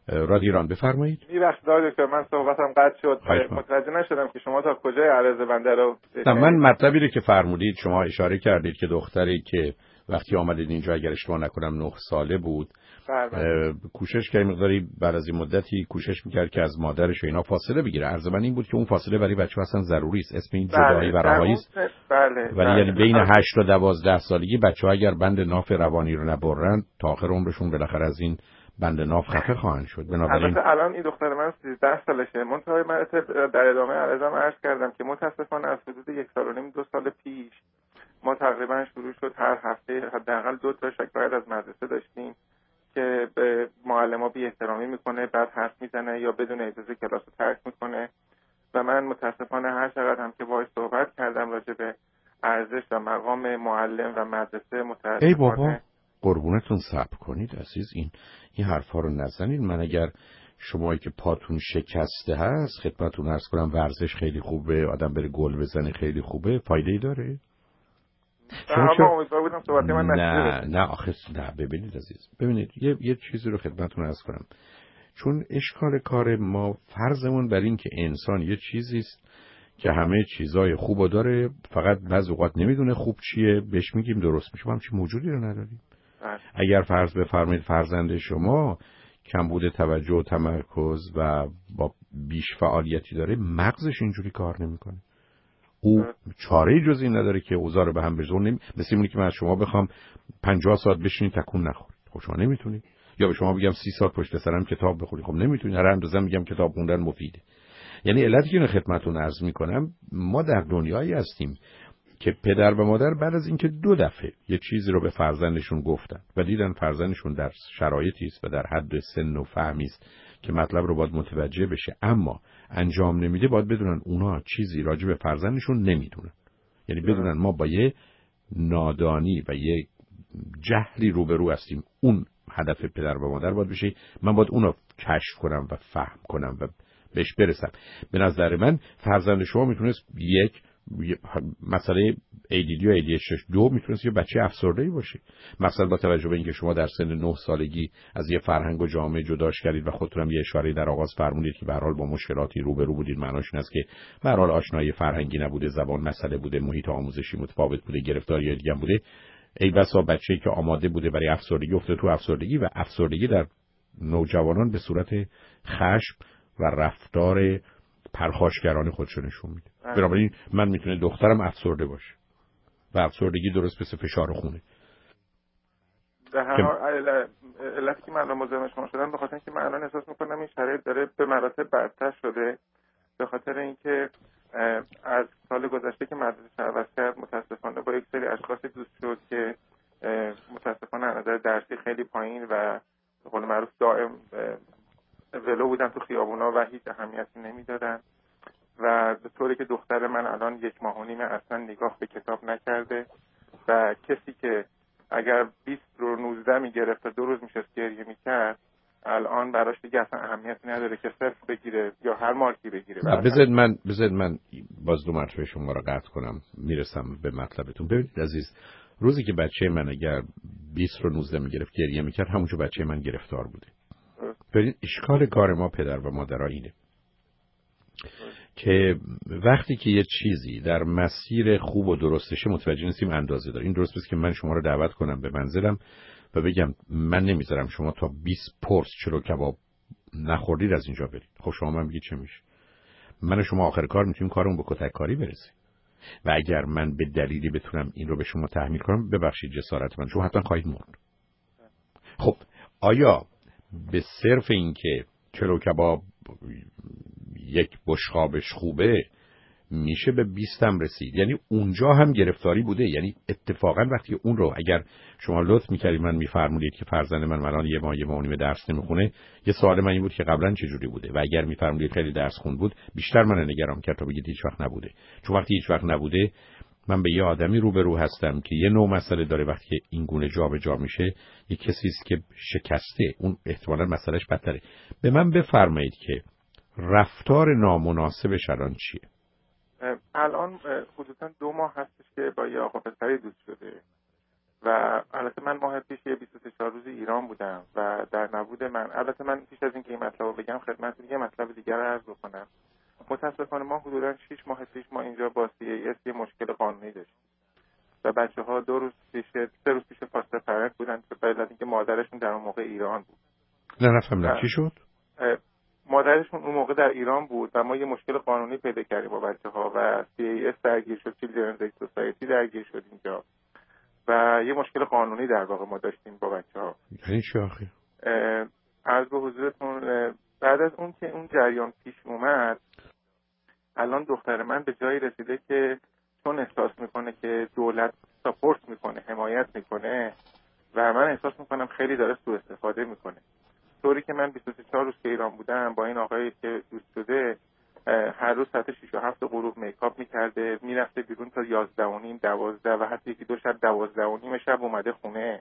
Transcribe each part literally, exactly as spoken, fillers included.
رادیو ایران بفرمایید. می‌بخشید دکتر من صحبتم قطع شد، متوجه نشدم که شما تا کجای عرض بنده رو. من مطلبی رو که فرمودید شما اشاره کردید که دختری که وقتی آمدید اینجا اگر اشتباه نکنم نه ساله بود، کوشش کرد مقداری بعد از این مدتی کوشش میکرد که از مادرش اینا فاصله بگیره. عرض من این بود که اون فاصله برای بچه اصلا ضروری است. اسم این جدایی و رهایی است. بله. ولی یعنی بین هشت و دوازده سالگی بچه‌ها اگر بند ناف روانی رو نبرن تا آخر عمرشون بالاخره از این بند ناف خفه خواهند شد. بنابراین الان این دختر من سیزده سالشه. منتهای من در ادامه عرضم عرض کردم که متاسفانه از حدود یک سال و نیم دو سال پیش ما تقریبا شروع شد هر هفته حداقل دو تا شکایت از مدرسه داشتیم که به معلم‌ها بی احترامی میکنه، بعد حرف میزنه یا بدون اجازه کلاس رو ترک میکنه و من متاسفانه هر چقدر هم که باهاش صحبت کردم راجع به ارزش و مقام معلم و مدرسه متاسفانه. ای بابا قربونتون صبر کنید عزیز، این این حرفا رو نزنید. من اگر شمایی که پاتون شکسته هست خدمتتون عرض کنم ورزش خیلی خوبه، آدم بره گل بزنه خیلی خوبه، فایده‌ای داره؟ شما امیدوار بودم صحبت من نه نه آخه نه ببینید عزیز، ببینید یه یه چیزی رو خدمتتون عرض کنم. چون اشکال کار ما فرضمون بر این که انسان یه چیزی است که همه چیزای خوبو داره، فقط بعضی اوقات نمیدونه خوب چیه، بهش میگیم درست میشه. ما همچین موجودی رو نداریم. اگر فرض بفرمایید فرزند شما کمبود توجه و تمرکز و با بیش فعالیتی داره، مغزش اینجوری کار نمیکنه. او چاره‌ای جز این نداره که اوضاع رو به هم بزنه. نمی... مثل اینه که من از شما بخوام پنجاه ساعت بشینید تکون نخورید، خب شما نمیتونید. یا به شما بگم سی ساعت پشت سرم کتاب بخونید، خب نمیتونید. هر اندازه میگم کتاب خوندن مفیده. یعنی علتی که اینو خدمتتون عرض میکنم، ما در دنیایی هستیم که پدر و مادر بعد از اینکه دو دفعه یه چیزی رو به فرزندشون گفتن و دیدن فرزندشون در شرایطی است و در حد سن و فهمی است که مطلب رو باید متوجه بشه اما انجام نمیده، باید بدونن اونا چیزی راجع به فرزندشون نمیدونن. یعنی بدونن ما با یه نادانی و یه جهلی روبرو هستیم. اون هدف پدر و مادر باید بشه. من باید اونو کشف کنم و فهم کنم و بهش برسم. به نظر من فرزند شما میتونست یک مسئله ای دی دی و ای دی اچ دو میتونست یه بچه افسرده‌ای باشه. مثلا با توجه به اینکه شما در سن نه سالگی از یه فرهنگ و جامعه جداش کردید و خودتون هم یه اشاره در آغاز فرمودید که به هر حال با مشکلاتی روبرو بودید، معناش این است که به هر حال آشنایی فرهنگی نبوده، زبان مسئله بوده، محیط آموزشی متفاوت بوده، گرفتاری دیگه بوده. ای بسا بچه‌ای که آماده بوده برای افسردگی افتاده تو افسردگی و افسردگی در نوجوانان به صورت خشم و رفتار پرخاشگرانه خودشو نشون میده. بنابراین من میتونه دخترم افسرده باشه و افسردگی درست مثل فشار خونه. در هر حال علتی که من مزاحم شما شدم به خاطر اینکه من الان احساس میکنم این شرایط داره به مراتب بدتر شده، به خاطر اینکه از سال گذشته که مدرسه عوض کرد متاسفانه با یک سری اشخاص دوست شد که متاسفانه از نظر درسی خیلی پایین و به قول معروف دائم ولو بودن تو خیابونا و هیچ اهمیتی نمیدادن و به طوری که دختر من الان یک ماه و نیمه اصلا نگاه به کتاب نکرده و کسی که اگر بیست رو نوزده میگرفت و دو روز میشست گریه میکرد الان براش دیگه اصلا اهمیتی نداره که صفر بگیره یا هر مارکی بگیره. بذارید من بذارید من باز دو مرتبه شما رو قطع کنم، میرسم به مطلبتون. ببینید عزیز، روزی که بچه من اگر بیست رو نوزده میگرفت گریه میکرد، همونجا بچه من گرفتار بوده. ببینید اشکال کار ما پدر و مادرها اینه که وقتی که یه چیزی در مسیر خوب و درستشه متوجه نیستیم اندازه داره. این درست است که من شما رو دعوت کنم به منزلم و بگم من نمیذارم شما تا بیست پرس چلو کباب نخوردید از اینجا برید. خب شما من بگید چه میشه؟ من و شما آخر کار میتونیم کارمون به کتک کاری برسه. و اگر من به دلیلی بتونم این رو به شما تحمیل کنم، ببخشید جسارت من، شما حتما خواهید مرد. خب آیا به صرف این که چلو کباب یک بشقابش خوبه میشه به بیست هم رسید؟ یعنی اونجا هم گرفتاری بوده. یعنی اتفاقا وقتی اون رو اگر شما لطف میکردید من میفرمودید که فرزند من الان یه ماه یه ماه و نیم درس نمیخونه، یه سوال من این بود که قبلا چه جوری بوده و اگر میفرمودید خیلی درس خون بود بیشتر من نگران کرد تا بگید هیچ وقت نبوده. چون وقتی هیچ وقت نبوده من به یه آدمی روبرو هستم که یه نوع مسئله داره. وقتی که این گونه جابجا میشه یه کسی است که شکسته، اون احتمالاً مسئلهش بدتره. به من بفرمایید که رفتار نامناسبش الان چیه؟ الان حدوداً دو ماه هستش که با یه آقا پسری دوست شده و البته من ماه پیش یه بیست و سه چهار روزی ایران بودم و در نبود من، البته من پیش از اینکه این مطلب رو بگم خدمتتون یه مطلب دیگر رو عرض بکنم. متاسفانه ما حدوداً شش ماه پیش ما اینجا با سی ای اس یه مشکل قانونی داشتیم و بچه‌ها دو روز پیش سه روز پیش فاصله فرق بودن به علت اینکه مادرشون در اون موقع ایران بود. نه نفهمیدم چی شد؟ مادرشون اون موقع در ایران بود و ما یه مشکل قانونی پیدا کردیم با بچه‌ها و سی ای اس درگیر شد، چیلدرنز سوسایتی درگیر شد اینجا و یه مشکل قانونی در واقع ما داشتیم با بچه‌ها. یعنی چی آخه؟ عرض به حضورتون بعد از اون که اون جریان پیش اومد، الان دختر من به جایی رسیده که چون احساس میکنه که دولت ساپورت میکنه، حمایت میکنه و من احساس میکنم خیلی داره سوء استفاده میکنه. طوری که من بیست و چهار روز که ایران بودم با این آقایی که دوست شده هر روز ساعت شش و هفت غروب میکاپ میکرده، میرفته بیرون تا یازده و نیم دوازده و حتی یکی دو شب دوازده و نیم شب اومده خونه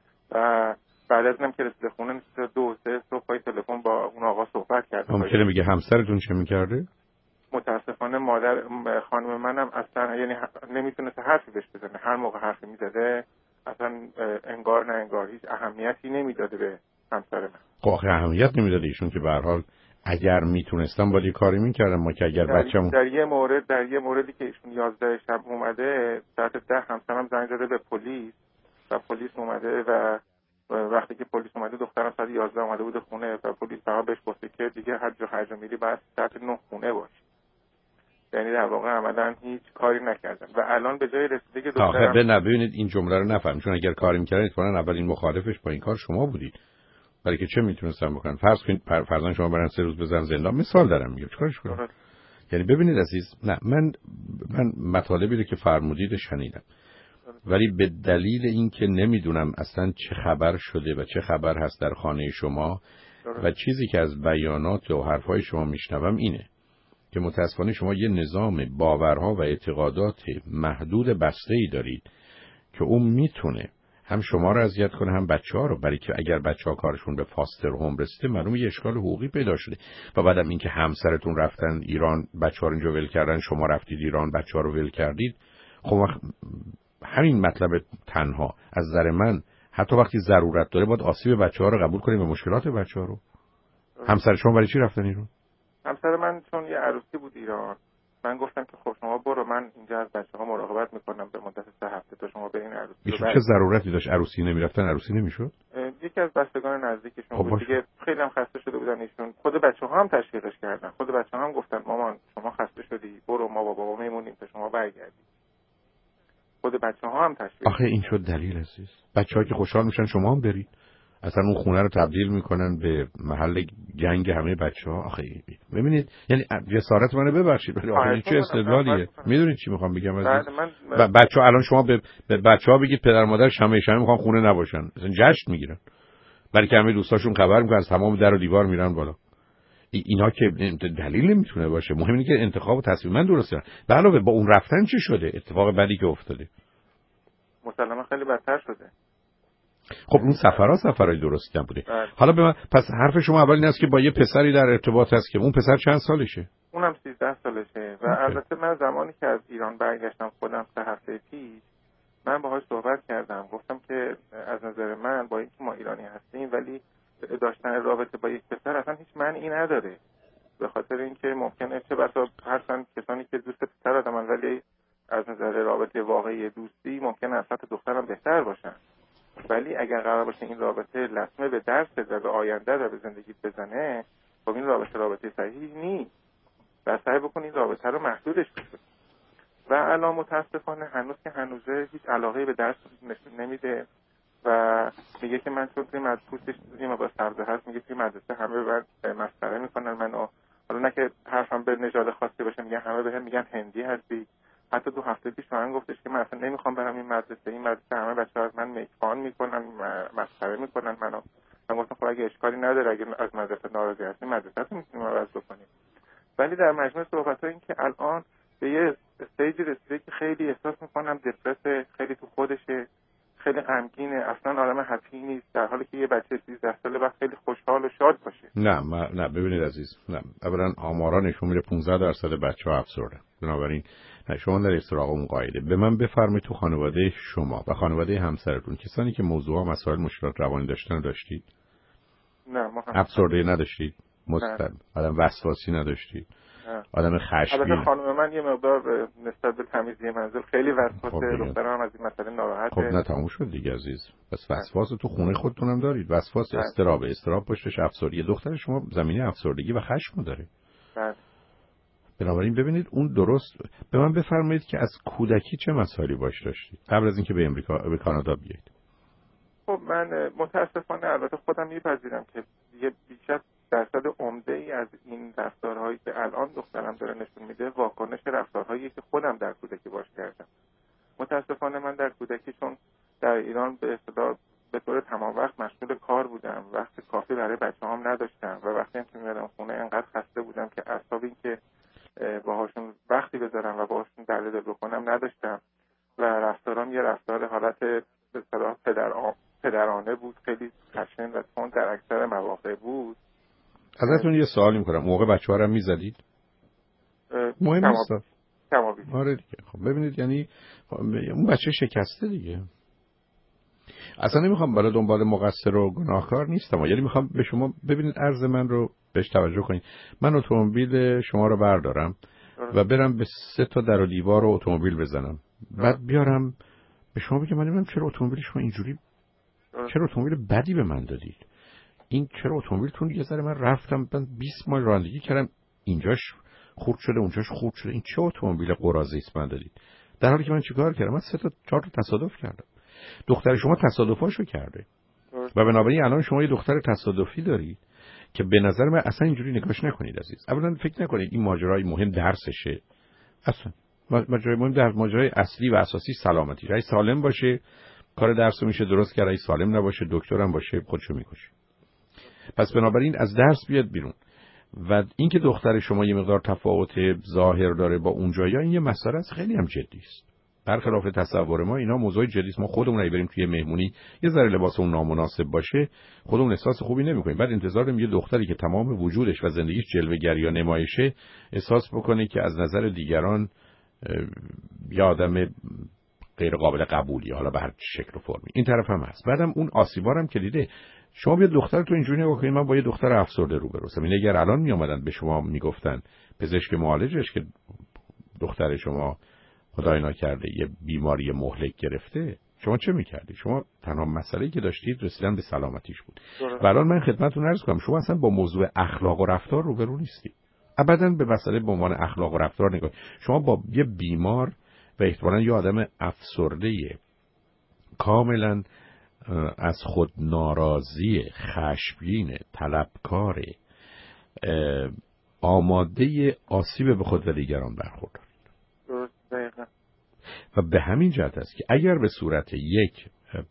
و بعد از اینم که رسیده خونه نسیده دو سه صبح پای تلفن با اون آقا صحبت کرده. ممکنه میگه همسرتون چه میکرده؟ متاسفانه مادر خانم منم اصلا یعنی نمیتونست حرفی بهش بزنه، هر موقع حرفی میزده اصلا انگار نه انگار هیچ اهمیتی نمیداده به همسر من. خب آخه اهمیت نمیداده ایشون که به هر حال اگر میتونستم باید کاری میکردم. ما که اگر در بچه‌مون در یه مورد در یه موردی که ایشون یازده شب اومده ساعت ده همسرم زنگ زده به پلیس و پلیس اومده و وقتی که پلیس اومده دخترم ساعت یازده اومده بود خونه و پلیس فقط بهش گفته که دیگه هر جا هر جا میری باید ساعت نه خونه باشی. یعنی در واقع عملاً هیچ کاری نکردن و الان به جای رسیده که دخترم آخه ببینید این جمله رو نفهم، چون اگر کاری میکردن اتفاقا اولین مخالفش با این کار شما بودید. برای که چه میتونستم بکنن؟ فرض کنید فرضاً شما برن سه روز بزن زندان، مثال دارم میگم، چیکارش کنم؟ یعنی ببینید عزیز، نه من من مطالبی رو که فرمودید شنیدم، ولی به دلیل اینکه نمیدونم اصلا چه خبر شده و چه خبر هست در خانه شما و چیزی که از بیانات و حرفای شما میشنوم اینه که متاسفانه شما یه نظام باورها و اعتقادات محدود بسته‌ای دارید که اون میتونه هم شما رو اذیت کنه هم بچه‌ها رو، برای که اگر بچه‌ها کارشون به فاستر هوم رسیده معلومه یه اشکال حقوقی پیدا شده و بعدم اینکه همسرتون رفتن ایران بچه‌ها رو اینجا ول کردن، شما رفتید ایران بچه‌ها رو ول کردید. خب همین مطلب تنها از نظر من حتی وقتی ضرورت داره باید آسیب بچه‌ها رو قبول کنیم و مشکلات بچه‌ها رو. همسر شما برای چی رفتن ایران؟ همسر من چون یه عروسی بود ایران، من گفتم که خب شما برو، من اینجا از بچه‌ها مراقبت میکنم به مدت سه هفته تا شما برین عروسی. چه ضرورتی داشت عروسی نمیرفتن؟ عروسی نمیشد؟ یکی از بستگان نزدیکشون خب بود دیگه، خیلی هم خسته شده بودن ایشون. خود بچه‌ها هم تشویقش کردن، خود بچه‌ها هم گفتن مامان شما خسته شدی برو، ما با بابا میمونیم تا شما برگردی. خود بچه‌ها هم تشویق. آخه این شد دلیل عزیز. بچه‌ها که خوشحال میشن شما هم برید. اصلا اون خونه رو تبدیل میکنن به محل جنگ همه بچه‌ها. آخه ببینید یعنی جسارت منو ببخشید ولی آخه چه استدلالیه؟ میدونید چی میخوام بگم عزیز؟ من... بچه‌ها الان شما به, به بچه‌ها بگید پدر مادر شمه شمه میخوان خونه نباشن، مثلا جشن میگیرن. برای که همه دوستاشون خبر میکنن از تمام در و دیوار میرن بالا. اینا که دلیل نمیتونه باشه. مهم اینه که انتخاب و تصمیم من درسته. به علاوه با اون رفتن چی شده؟ اتفاق بدی که افتاده. مسلماً خیلی بدتر شده. خب اون سفرها سفرهای درستی نبوده. حالا به من پس حرف شما اول این است که با یه پسری در ارتباط هست که اون پسر چند سالشه؟ اونم سیزده سالشه و البته من زمانی که از ایران برگشتم خودم سه هفته پیش من باهاش صحبت کردم، گفتم که از نظر من با اینکه ما ایرانی هستیم ولی داشتن رابطه با یک پسر اصلا هیچ معنی نداره، به خاطر اینکه ممکنه چه بسا هستن کسانی که دوست پسر آدمن ولی از نظر رابطه واقعی دوستی ممکنه از سطح دخترم بهتر باشن. ولی اگر قرار باشه این رابطه لطمه به درس و به آینده و به زندگی بزنه، خب این رابطه رابطه صحیحی نیست و سعی بکن این رابطه رو محدودش بکنی. و الان متاسفانه هنوز که هنوزه هیچ علاقه‌ای به درس نشون نمیده و میگه که من چون توی مدرسه این با سبزه هست، میگه توی مدرسه همه بعد مسخره میکنن منو، حالا نه که حرفم به نژاد خاصی باشه، میگن همه بهم میگن هندی هستی. حتی دو هفته پیش من گفتش که من اصلا نمیخوام برم این مدرسه، این مدرسه همه بچه‌ها از من میکفان میکنن، مسخره میکنن منو. من گفتم خب اگه اشکالی نداره، اگه از مدرسه ناراضی هستی مدرسه رو میتونیم عوض بکنیم. ولی در مجموع صحبت‌ها این که الان به یه استیجی رسیده که خیلی احساس میکنم دپرس، خیلی تو خودشه، خیلی غمگینه، اصلا آدم هپی نیست، در حالی که یه بچه سیزده ساله باید خیلی خوشحال و شاد باشه. نه ما... نه ببینید عزیز، نه اولا آمارا نشون میده پانزده درصد بچه‌ها افسرده. بنابراین نه شما در استراق اون قاعده به من بفرمایید تو خانواده شما و خانواده همسرتون کسانی که موضوع ها مسائل مشکلات روانی داشتن داشتید؟ نه ما هم افسرده نداشتید؟ مستقل آدم وسواسی نداشتید؟ نه. آدم خشمگین؟ البته خانم من یه مقدار نسبت به تمیزی منزل خیلی وسواسه، دخترم از این مسئله ناراحته. خب نه تموم شد دیگه عزیز. پس وسواس تو خونه خودتون هم دارید. وسواس استراب، استراب پشتش افسردگی. دختر شما زمینه افسردگی و خشم داره. بله. بنابراین ببینید اون درست. به من بفرمایید که از کودکی چه مسائلی باش داشتید قبل از اینکه به امریکا به کانادا بیایید؟ خب من متاسفانه البته خودم میپذیرم که یه بیش از درصد عمده ای از این رفتارهایی که الان دخترم داره نشون میده واکنش رفتارهایی که خودم در کودکی باش کردم. متاسفانه من در کودکی چون در ایران به اصطلاح به طور تمام وقت مشغول کار بودم، وقت کافی برای بچه‌هام نداشتم و وقتی هم که میادم خونه انقدر خسته بودم که اعصاب این که باهاشون وقتی بذارم و باهاشون درد دل بکنم نداشتم و رفتارام یه رفتار حالت به اصطلاح پدر پدرانه بود، خیلی خشن و تند در اکثر مواقع بود. ازتون یه سوالی میکنم، موقع بچه‌ها رو میزدید؟ مهم نیست. کمابی. آره دیگه. خب ببینید یعنی اون بچه شکسته دیگه. اصلا نمیخوام برای دنبال مقصر و گناهکار نیستم، یعنی میخوام به شما ببینید عرض من رو بهش توجه کنید. من اتومبیل شما رو بردارم و برم به سه تا در و دیوار اتومبیل بزنم، بعد بیارم به شما بگم من نمیدونم چرا اتومبیل شما اینجوری، چرا اتومبیل بدی به من دادید، این چرا اتومبیلتون یه ذره من رفتم من بیست مایل رانندگی کردم اینجاش خورد شده اونجاش خورد شده، این چه اتومبیل قراضه است من دادید، در حالی که من چیکار کردم؟ من سه تا چهار تا تصادف کردم. دختر شما تصادفاشو کرده و بنابراین الان شما یه دختر تصادفی دارید که به نظر من اصلا اینجوری نگاش نکنید عزیز. اولا فکر نکنید این ماجرای مهم درسشه، اصلا ماجرای مهم در ماجرای اصلی و اساسی سلامتیش. اگه سالم باشه کار درسو میشه درست کرد، اگه سالم نباشه دکترم باشه خودشو میکشه. پس بنابراین از درس بیاد بیرون. و اینکه دختر شما یه مقدار تفاوت ظاهر داره با اونجایا، این یه مسئله است خیلی هم جدی است. برخلاف تصور ما اینا موضوع جدی است. ما خودمون اگه بریم توی مهمونی یه ذره لباسمون نامناسب باشه خودمون احساس خوبی نمی‌کنیم، بعد انتظار داریم یه دختری که تمام وجودش و زندگیش جلوه‌گری یا نمایشه احساس بکنه که از نظر دیگران یه آدم غیر قابل قبولی، حالا به هر شکل و فرمی. این طرف هم هست. بعدم اون آسیبارم که دیده. شما بیا دختر تو اینجوری نگاه کنید من با یه دختر افسرده روبروسم. این اگر الان می اومدن به شما میگفتن پزشک معالجش که دختر شما خدای نکرده یه بیماری مهلک گرفته، شما چه میکردی؟ شما تنها مسئله‌ای که داشتید رسیدن به سلامتیش بود. و الان من خدمتتون عرض کنم شما اصلا با موضوع اخلاق و رفتار روبرو نیستید. ابداً به مسئله به عنوان اخلاق و رفتار نگاه. شما با یه بیمار و احتمالاً یه آدم افسرده کاملاً از خود ناراضی، خشمگین، طلبکار، آماده آسیب به خود و دیگران برخوردار. و به همین جهت است که اگر به صورت یک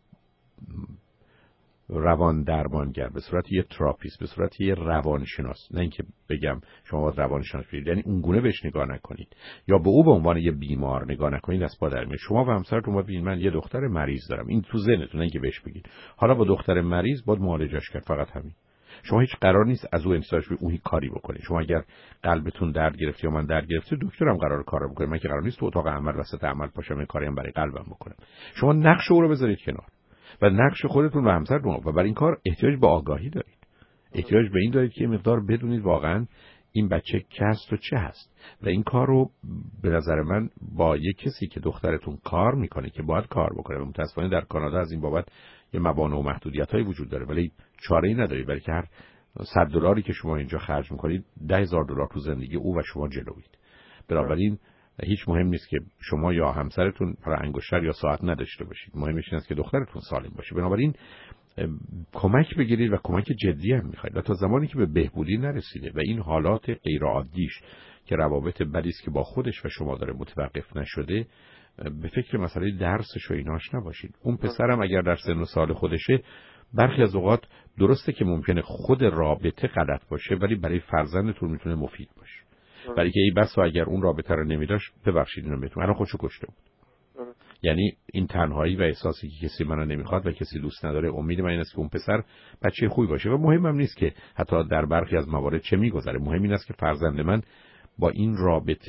روان درمانگر، به صورت یک تراپیست، به صورت یک روانشناس، نه اینکه بگم شما باید روانشناس بشید، یعنی اون گونه بهش نگاه نکنید یا به او به عنوان یک بیمار نگاه نکنید، از پا در میاد. شما و همسرتون باید بگید من یه دختر مریض دارم، این تو ذهنتون، نه اینکه بهش بگید حالا با دختر مریض باید معالجش کرد، فقط همین. شما هیچ قرار نیست از او انتظارش به اون کاری بکنید. شما اگر قلبتون درد گرفت یا من درد گرفته دکترم قرار کار بکنه، من که قرار نیست تو اتاق عمل وسط عمل پاشم این کاری هم برای قلبم بکنم. شما نقش او رو بذارید کنار و نقش خودتون و همسرتون، و برای این کار احتیاج به آگاهی دارید. احتیاج به این دارید که مقدار بدونید واقعا این بچه که هست و چه هست و این کار رو به نظر من با یک کسی که دخترتون کار میکنه که باید کار بکنه. و متاسفانه در کانادا از این بابت یه موانع و محدودیت‌هایی وجود داره، ولی چاره‌ای ندارید، برای که هر صد دلاری که شما اینجا خرج میکنید ده هزار دلار تو زندگی او و شما جلوید. بنابراین هیچ مهم نیست که شما یا همسرتون پر انگشتر یا ساعت نداشته باشید، مهمش این است که دخترتون سالم باشه. بنابراین کمک بگیرید و کمک جدی هم میخواید و تا زمانی که به بهبودی نرسیده و این حالات غیر عادیش که روابط بدی است که با خودش و شما داره متوقف نشده، به فکر مسئله درسش و ایناش نباشید. اون پسرم اگر در سن و سال خودشه برخی از اوقات درسته که ممکنه خود رابطه غلط باشه ولی برای فرزندتون میتونه مفید باشه. برای که ای بسا اگر اون رابطه رو نمیداشت ببخشید اینو بهتون الان خودشو کشته بود. یعنی این تنهایی و احساسی که کسی منو نمیخواد و کسی دوست نداره، امید من این است که اون پسر بچه خوبی باشه و مهمم نیست که حتی در برخی از موارد چه میگذره، مهم این است که فرزند من با این رابطه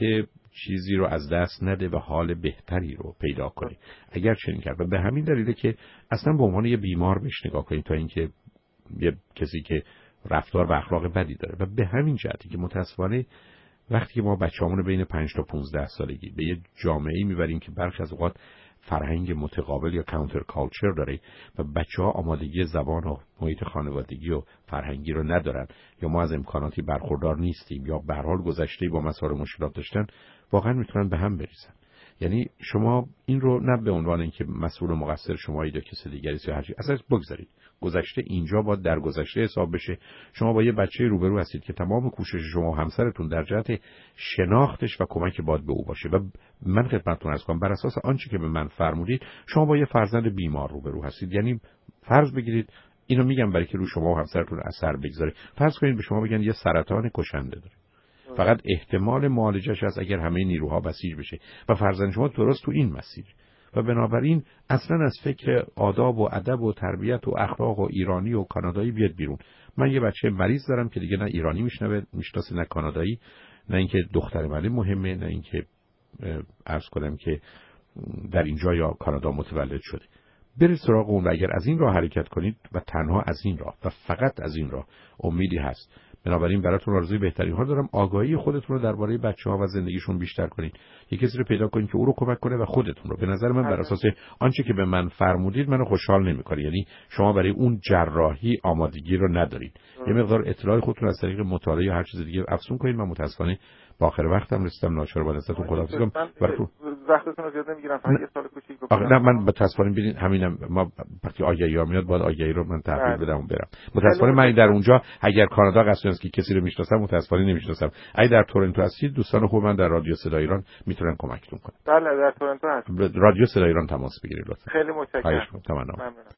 چیزی رو از دست نده و حال بهتری رو پیدا کنه. اگر چنین کرد و به همین دلیله که اصلا به عنوان یه بیمار بهش نگاه کنید تا اینکه یه کسی که رفتار و اخلاق بدی داره. و به همین جهتی که متاسفانه وقتی که ما بچه‌هامون رو بین پنج تا پانزده سالگی به یه جامعه‌ای میبریم که برخی از اوقات فرهنگ متقابل یا کانتر کالچر داره و بچه‌ها آمادگی زبان و محیط خانوادگی و فرهنگی رو ندارن یا ما از امکاناتی برخوردار نیستیم یا به هر حال گذشته با مسائل مشکلات داشتن، واقعا میتونن به هم بریزن. یعنی شما این رو نه به عنوان اینکه مسئول و مقصر شمایید یا کسی دیگری است یا هر چیز، اصلا بگذارید. گذشته اینجا باید در گذشته حساب بشه. شما با یه بچه روبرو هستید که تمام کوشش شما و همسرتون در جهت شناختش و کمک باید به او باشه و من خدمتتون عرض کنم بر اساس آنچه که به من فرمودید شما با یه فرزند بیمار روبرو هستید. یعنی فرض بگیرید، اینو میگم برای که رو شما و همسرتون اثر بگذاره، فرض کنید به شما بگن یه سرطان کشنده داره، فقط احتمال معالجش هست اگر همه نیروها بسیج بشه و فرزند شما درست تو این مسیر و بنابراین اصلا از فکر آداب و ادب و تربیت و اخلاق و ایرانی و کانادایی بیاد بیرون. من یه بچه مریض دارم که دیگه نه ایرانی میشنوه میشناسه نه کانادایی، نه اینکه دختر من مهمه، نه اینکه عرض کنم که در اینجا یا کانادا متولد شده. برید سراغ اون و اگر از این راه حرکت کنید و تنها از این راه و فقط از این راه امیدی هست. بنابراین براتون آرزوی بهترین ها دارم. آگاهی خودتون رو درباره بچه‌ها و زندگیشون بیشتر کنید. یک کسی رو پیدا کنید که او رو کمک کنه و خودتون رو. به نظر من بر اساس آنچه که به من فرمودید منو خوشحال نمی‌کنه. یعنی شما برای اون جراحی آمادگی رو ندارید. یه مقدار اطلاع خودتون از طریق مطالعه یا هر چیز دیگه افزون کنید. من متأسفانه با آخر وقتم رسیدم، ناچار با دستتون خداحافظی کنم. وقتتون رو زیاد نمیگیرم، فقط یه سال کوچیک بکنم. نه من متأسفانه ببینید همینم، ما وقتی آگهی‌ها میاد باید آگهی رو من تحویل بدم و برم. متأسفانه من در اونجا اگر کانادا قصد است که کسی رو میشناسم متأسفانه نمیشناسم. اگه در تورنتو هستید دوستان خوب من در رادیو صدای ایران میتونن کمکتون کنن. بله در تورنتو هستم. رادیو صدای ایران تماس بگیرید لطفا. خیلی متشکرم. تمام.